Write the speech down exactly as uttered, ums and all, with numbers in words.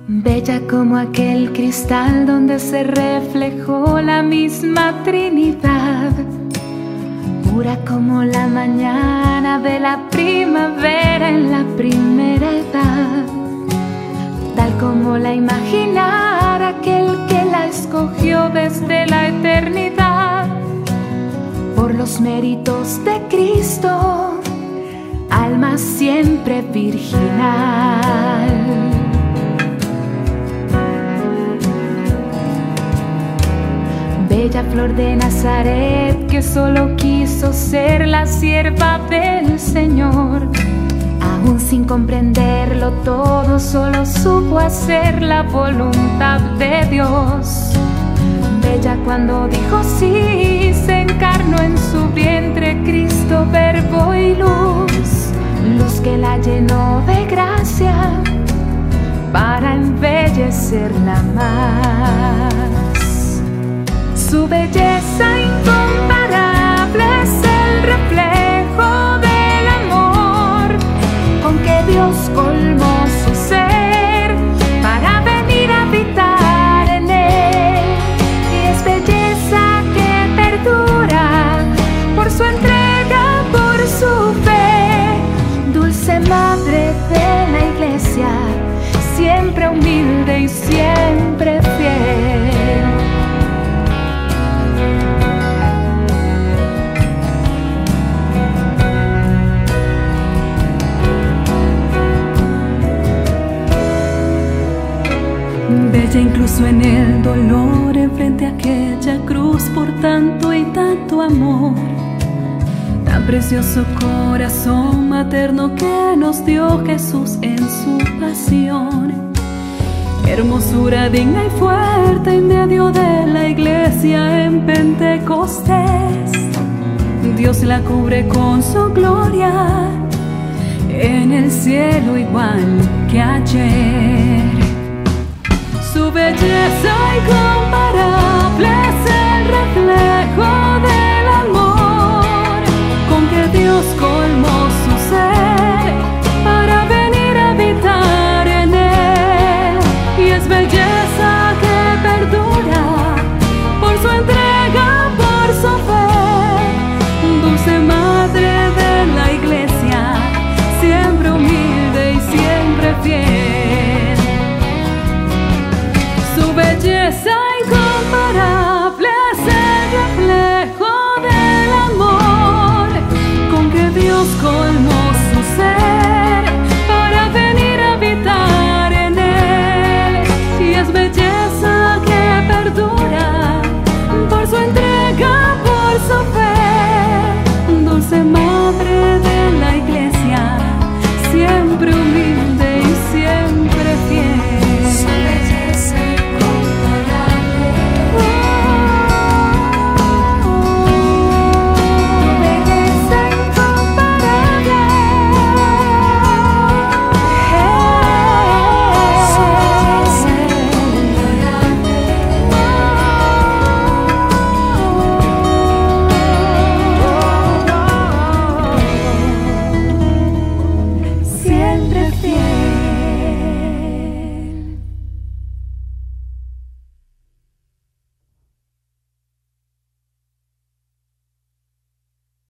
Bella como aquel cristal donde se reflejó la misma Trinidad, pura como la mañana de la primavera en la primera edad, tal como la imaginara aquel que la escogió desde la eternidad. Por los méritos de Cristo, alma siempre virginal. Bella flor de Nazaret que solo quiso ser la sierva del Señor, aún sin comprenderlo todo, solo supo hacer la voluntad de Dios. Bella cuando dijo sí, se encarnó en su vientre Cristo, verbo y luz, luz que la llenó de gracia para embellecerla más. Su belleza incomparable es el reflejo del amor con que Dios colmó su ser para venir a habitar en él. Y es belleza que perdura por su entrega, por su fe. Dulce madre de la iglesia, siempre humilde y siempre fiel. Bella incluso en el dolor, enfrente a aquella cruz por tanto y tanto amor. Tan precioso corazón materno que nos dio Jesús en su pasión. Hermosura digna y fuerte en medio de la iglesia en Pentecostés. Dios la cubre con su gloria en el cielo igual que ayer. Su belleza